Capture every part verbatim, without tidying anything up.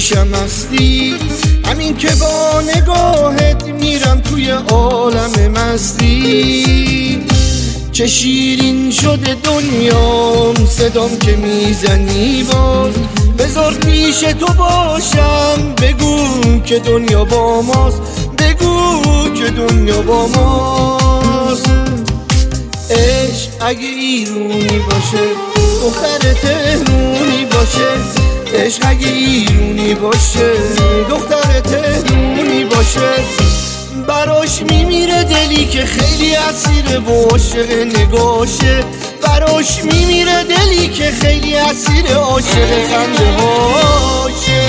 پیشم هستی، همین که با نگاهت میرم توی عالم مستی. چه شیرین شده دنیام صدام که میزنی باز، بذار پیش تو باشم بگو که دنیا با ماست، بگو که دنیا با ماست. عشق اگه ایرونی باشه دختر تهرونی باشه، عشق اگه ایرونی باشه دختر تهرونی باشه، براش میمیره دلی که خیلی اسیر و عاشق نگاشه، براش میمیره دلی که خیلی اسیر عاشق خنده هاشه.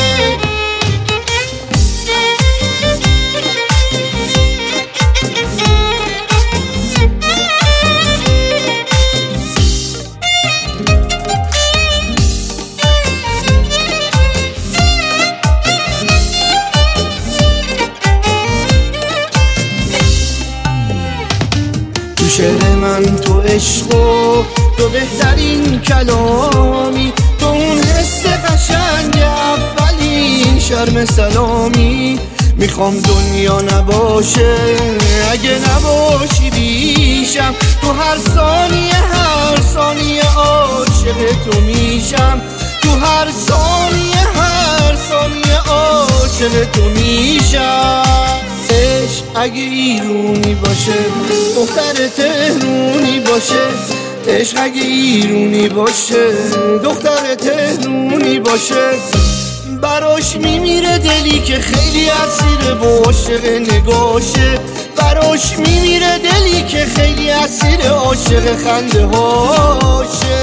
تو شعر من تو عشق و تو بهترین کلامی، تو اون حس قشنگ اولین شرم سلامی. میخوام دنیا نباشه اگه نباشی بیشم، تو هر ثانیه هر ثانیه عاشق تو میشم، تو هر ثانیه هر ثانیه عاشق تو میشم. عشق اگه ایرونی باشه دختر تهرونی باشه، عشق اگه ایرونی باشه دختر تهرونی باشه، براش میمیره دلی که خیلی اسیر و عاشق نگاشه، براش میمیره دلی که خیلی اسیر عاشق خنده هاشه.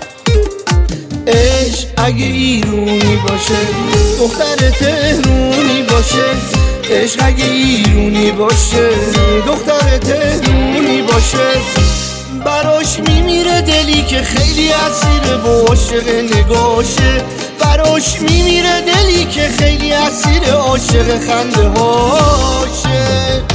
عشق اگه ایرونی باشه دختر تهرونی باشه، عشق اگه ایرونی باشه دختر تهرونی باشه، براش میمیره دلی که خیلی اسیر و عاشق نگاشه، براش میمیره دلی که خیلی اسیر عاشق خنده هاشه.